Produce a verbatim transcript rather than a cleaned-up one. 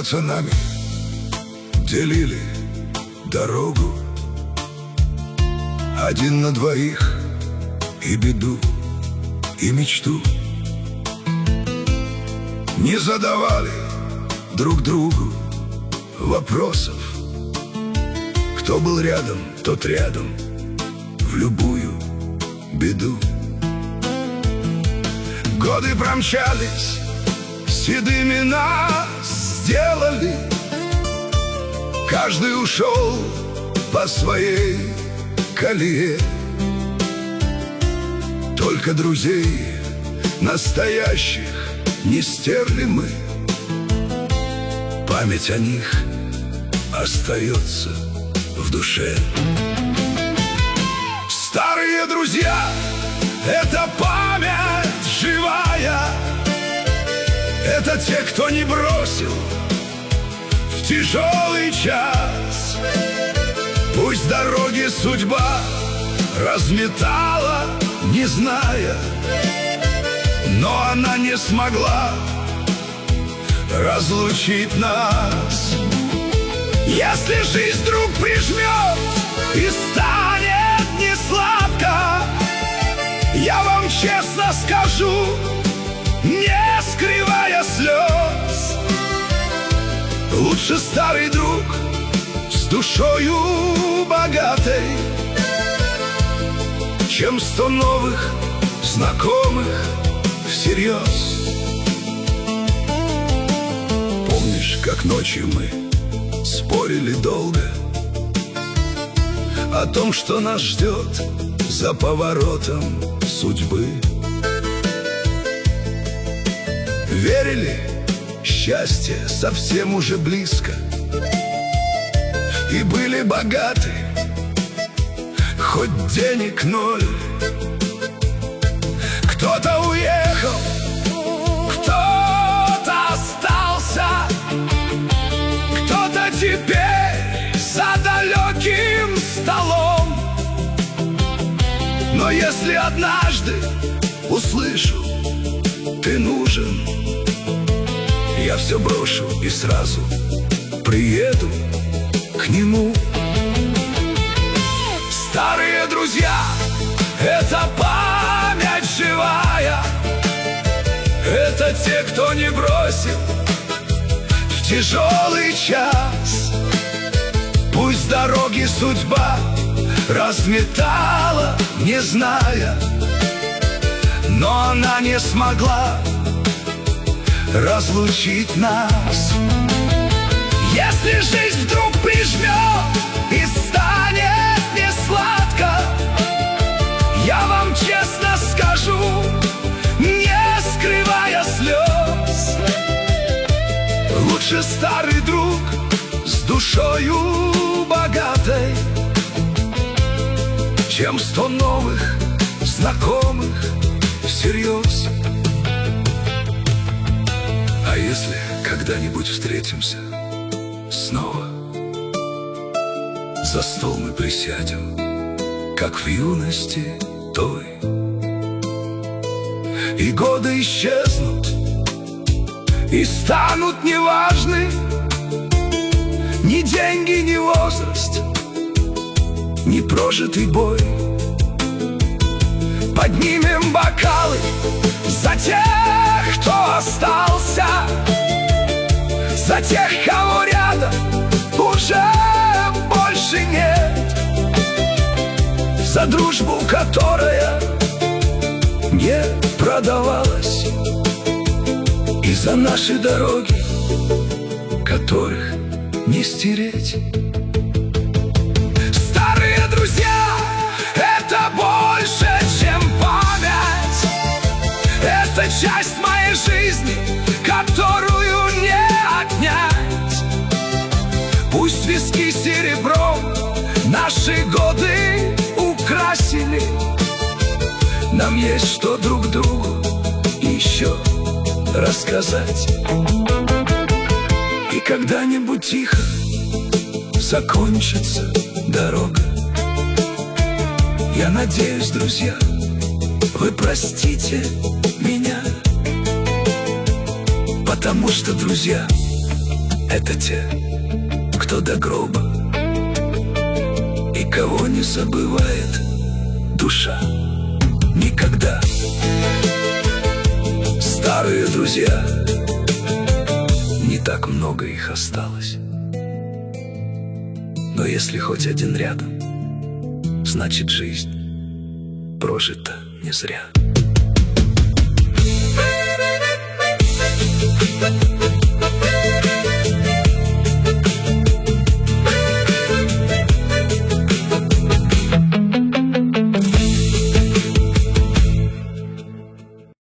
пацанами делили дорогу, один на двоих, и беду, и мечту. Не задавали друг другу вопросов. Кто был рядом, тот рядом в любую беду. Годы промчались, седыми нас сделали. Каждый ушел по своей колее. Только друзей настоящих не стерли мы. Память о них остается в душе. Старые друзья — это память живая. Это те, кто не бросил в тяжелый час. Пусть дороги судьба разметала, не зная, но она не смогла разлучить нас. Если жизнь вдруг прижмет и станет несладко, я вам честно скажу, не скрывая слез: лучше старый друг с душою богатой, чем сто новых знакомых всерьез. Помнишь, как ночью мы спорили долго о том, что нас ждет за поворотом судьбы? Верили, счастье совсем уже близко, и были богаты, хоть денег ноль. Кто-то уехал, кто-то остался, кто-то теперь за далеким столом. Но если однажды услышу: ты нужен, я все брошу и сразу приеду к нему. Старые друзья — это память живая. Это те, кто не бросил в тяжелый час. Пусть дороги судьба разметала, не зная, но она не смогла разлучить нас. Если жизнь вдруг прижмет и станет несладко, я вам честно скажу, не скрывая слез: лучше старый друг с душою богатой, чем сто новых знакомых всерьез. А если когда-нибудь встретимся снова, за стол мы присядем, как в юности той, и годы исчезнут и станут неважны ни деньги, ни возраст, ни прожитый бой. Поднимем бокалы за тех, кто остался, за тех, кого рядом уже больше нет, за дружбу, которая не продавалась, и за наши дороги, которых не стереть. Старые друзья — это больше, чем память. Это часть моей жизни, которую не отнять. Пусть виски серебром наши годы украсили, нам есть что друг другу еще рассказать. И когда-нибудь тихо закончится дорога. Я надеюсь, друзья, вы простите меня, потому что, друзья, Это те, кто до гроба и кого не забывает душа никогда. Старые друзья, не так много их осталось, но если хоть один рядом, значит жизнь прожита не зря.